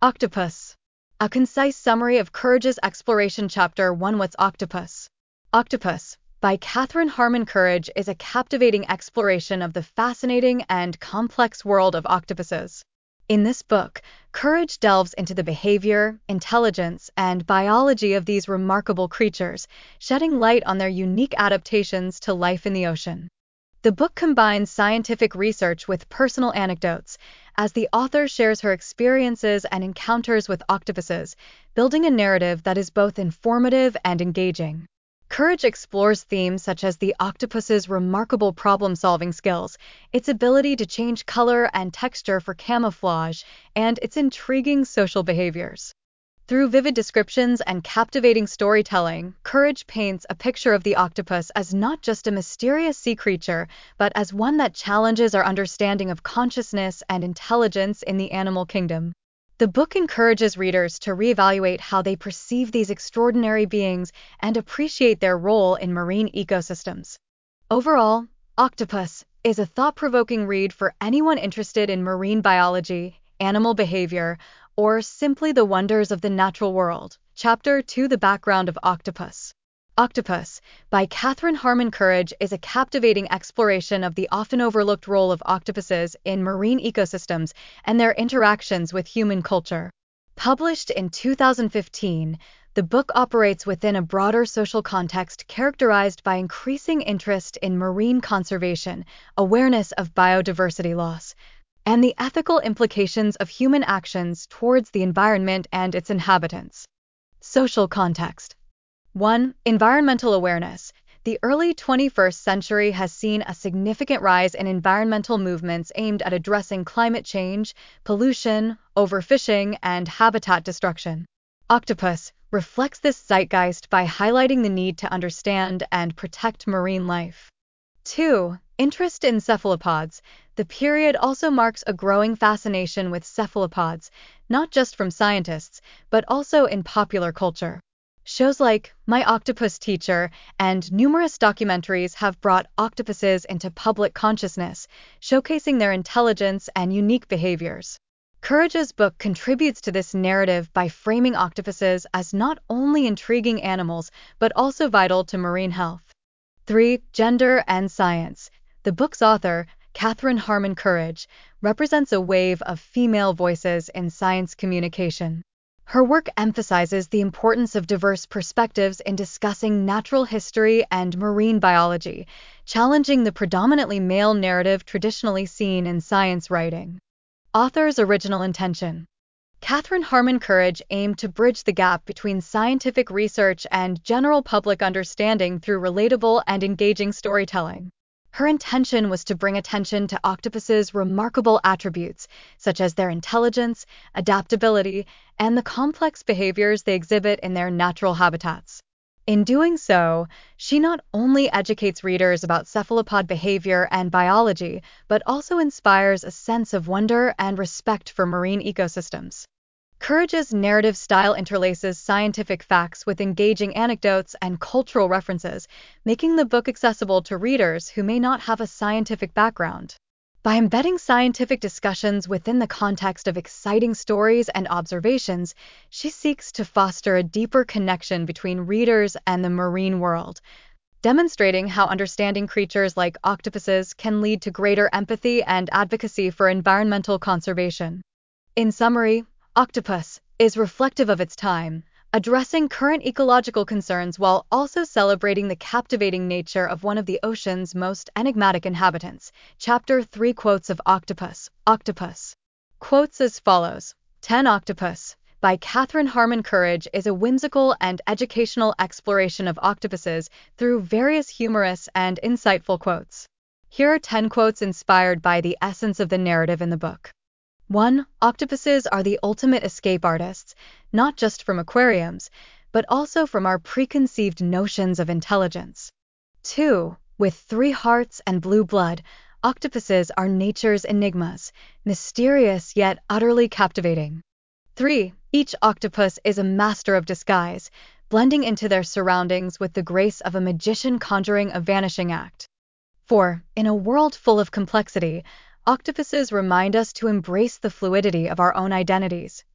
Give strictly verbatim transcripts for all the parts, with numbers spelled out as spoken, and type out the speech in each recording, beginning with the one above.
Octopus. A concise summary of Courage's exploration. Chapter one. What's Octopus? Octopus, by Katherine Harmon Courage, is a captivating exploration of the fascinating and complex world of octopuses. In this book, Courage delves into the behavior, intelligence, and biology of these remarkable creatures, shedding light on their unique adaptations to life in the ocean. The book combines scientific research with personal anecdotes, as the author shares her experiences and encounters with octopuses, building a narrative that is both informative and engaging. Courage explores themes such as the octopus's remarkable problem-solving skills, its ability to change color and texture for camouflage, and its intriguing social behaviors. Through vivid descriptions and captivating storytelling, Courage paints a picture of the octopus as not just a mysterious sea creature, but as one that challenges our understanding of consciousness and intelligence in the animal kingdom. The book encourages readers to reevaluate how they perceive these extraordinary beings and appreciate their role in marine ecosystems. Overall, Octopus is a thought-provoking read for anyone interested in marine biology, animal behavior, or simply the wonders of the natural world. Chapter two. The background of Octopus. Octopus, by Katherine Harmon Courage, is a captivating exploration of the often overlooked role of octopuses in marine ecosystems and their interactions with human culture. Published in two thousand fifteen, the book operates within a broader social context characterized by increasing interest in marine conservation, awareness of biodiversity loss, and the ethical implications of human actions towards the environment and its inhabitants. Social context. one. Environmental awareness. The early twenty-first century has seen a significant rise in environmental movements aimed at addressing climate change, pollution, overfishing, and habitat destruction. Octopus reflects this zeitgeist by highlighting the need to understand and protect marine life. two. Interest in cephalopods. The period also marks a growing fascination with cephalopods, not just from scientists, but also in popular culture. Shows like My Octopus Teacher and numerous documentaries have brought octopuses into public consciousness, showcasing their intelligence and unique behaviors. Courage's book contributes to this narrative by framing octopuses as not only intriguing animals, but also vital to marine health. three. Gender and science. The book's author, Katherine Harmon Courage, represents a wave of female voices in science communication. Her work emphasizes the importance of diverse perspectives in discussing natural history and marine biology, challenging the predominantly male narrative traditionally seen in science writing. Author's original intention. Katherine Harmon Courage aimed to bridge the gap between scientific research and general public understanding through relatable and engaging storytelling. Her intention was to bring attention to octopuses' remarkable attributes, such as their intelligence, adaptability, and the complex behaviors they exhibit in their natural habitats. In doing so, she not only educates readers about cephalopod behavior and biology, but also inspires a sense of wonder and respect for marine ecosystems. Courage's narrative style interlaces scientific facts with engaging anecdotes and cultural references, making the book accessible to readers who may not have a scientific background. By embedding scientific discussions within the context of exciting stories and observations, she seeks to foster a deeper connection between readers and the marine world, demonstrating how understanding creatures like octopuses can lead to greater empathy and advocacy for environmental conservation. In summary, Octopus is reflective of its time, addressing current ecological concerns while also celebrating the captivating nature of one of the ocean's most enigmatic inhabitants. Chapter three. Quotes of Octopus. Octopus. Quotes as follows. ten. Octopus, by Katherine Harmon Courage, is a whimsical and educational exploration of octopuses through various humorous and insightful quotes. Here are ten quotes inspired by the essence of the narrative in the book. one. Octopuses are the ultimate escape artists, not just from aquariums, but also from our preconceived notions of intelligence. two. With three hearts and blue blood, octopuses are nature's enigmas, mysterious yet utterly captivating. three. Each octopus is a master of disguise, blending into their surroundings with the grace of a magician conjuring a vanishing act. four. In a world full of complexity, octopuses remind us to embrace the fluidity of our own identities.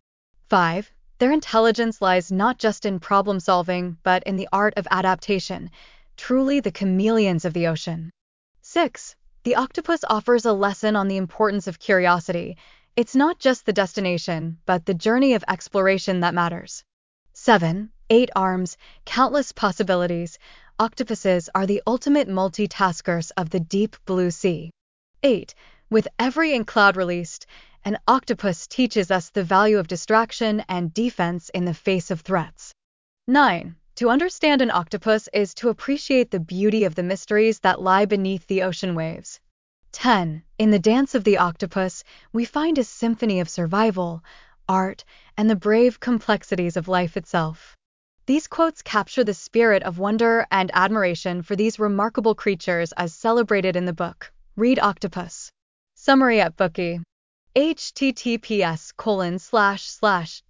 five. Their intelligence lies not just in problem solving, but in the art of adaptation, truly the chameleons of the ocean. six. The octopus offers a lesson on the importance of curiosity. It's not just the destination, but the journey of exploration that matters. seven. Eight arms, countless possibilities. Octopuses are the ultimate multitaskers of the deep blue sea. eight. With every inkcloud released, an octopus teaches us the value of distraction and defense in the face of threats. nine. To understand an octopus is to appreciate the beauty of the mysteries that lie beneath the ocean waves. ten. In the dance of the octopus, we find a symphony of survival, art, and the brave complexities of life itself. These quotes capture the spirit of wonder and admiration for these remarkable creatures as celebrated in the book. Read Octopus. Summary at Bookey. https colon slash slash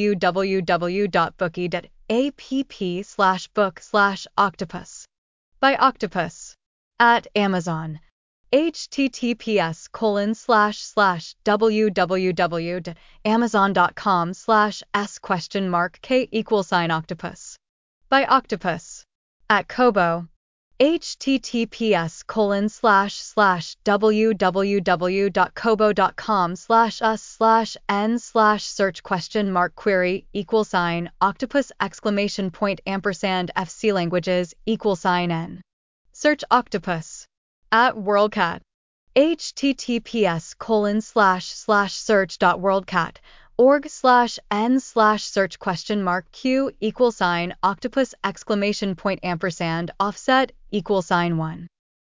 www.bookey.app slash book slash octopus. By Octopus. At Amazon. https colon slash slash www.amazon.com slash s question mark k equal sign octopus. By Octopus. At Kobo. https colon slash slash www.kobo.com slash us slash n slash search question mark query equal sign octopus exclamation point ampersand fc languages equal sign n. Search octopus. At WorldCat. https colon slash slash search.worldcat org slash n slash search question mark q equal sign octopus exclamation point ampersand offset equal sign one.